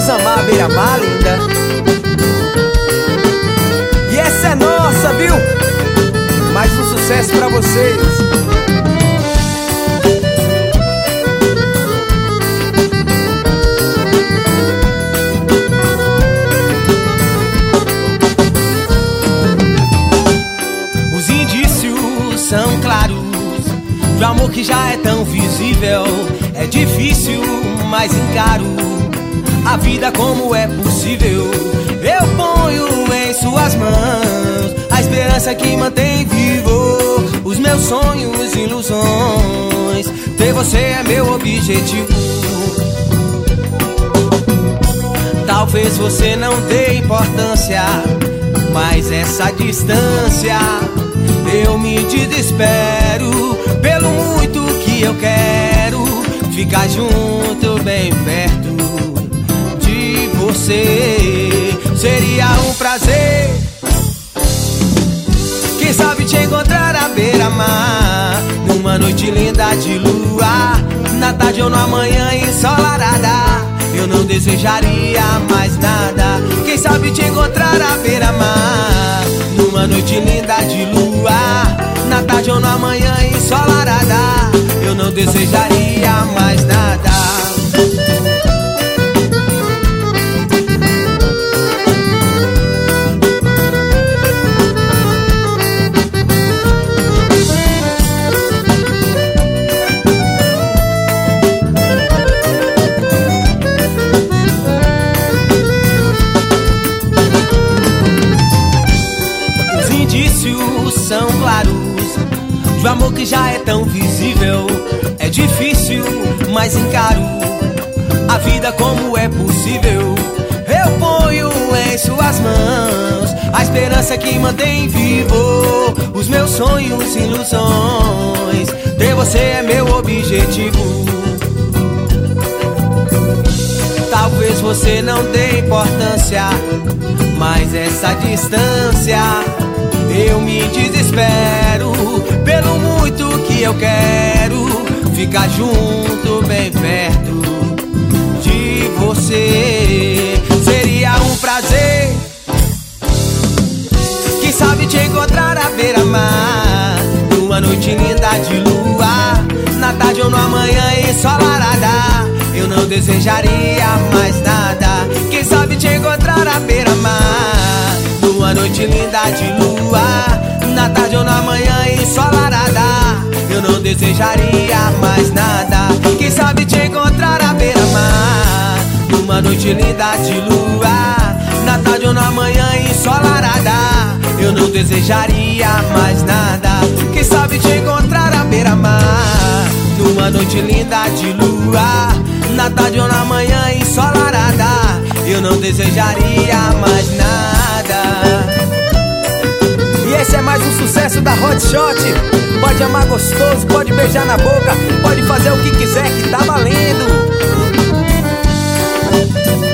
Samar, beira-mar, linda. E essa é nossa, viu? Mais um sucesso pra vocês. Os indícios são claros do amor que já é tão visível. É difícil, mas encaro a vida como é possível. Eu ponho em suas mãos a esperança que mantém vivo os meus sonhos e ilusões. Ter você é meu objetivo. Talvez você não dê importância, mas essa distância eu me desespero. Pelo muito que eu quero ficar junto, bem perto de você. Seria um prazer, quem sabe te encontrar à beira-mar, numa noite linda de lua, na tarde ou na manhã ensolarada. Eu não desejaria mais nada. Quem sabe te encontrar à beira-mar, numa noite linda de lua, na tarde ou na manhã ensolarada. Eu não desejaria mais nada. São claros do amor que já é tão visível. É difícil, mas encaro a vida como é possível. Eu ponho em suas mãos a esperança que mantém vivo os meus sonhos e ilusões. Ter você é meu objetivo. Talvez você não dê importância, mas essa distância eu me desespero. Pelo muito que eu quero ficar junto, bem perto de você. Seria um prazer, quem sabe te encontrar à beira-mar, numa noite linda de lua, na tarde ou na manhã ensolarada. Eu não desejaria mais nada. Quem sabe te encontrar à beira-mar, numa noite linda de lua, na tarde ou na manhã ensolarada. Eu não desejaria mais nada. Quem sabe te encontrar à beira-mar, numa noite linda de lua, na tarde ou na manhã ensolarada. Eu não desejaria mais nada. Quem sabe te encontrar à beira-mar, numa noite linda de lua, na tarde ou na manhã ensolarada. Eu não desejaria mais nada. E esse é mais um sucesso da Hot Shot. Pode amar gostoso, pode beijar na boca, pode fazer o que quiser que tá valendo.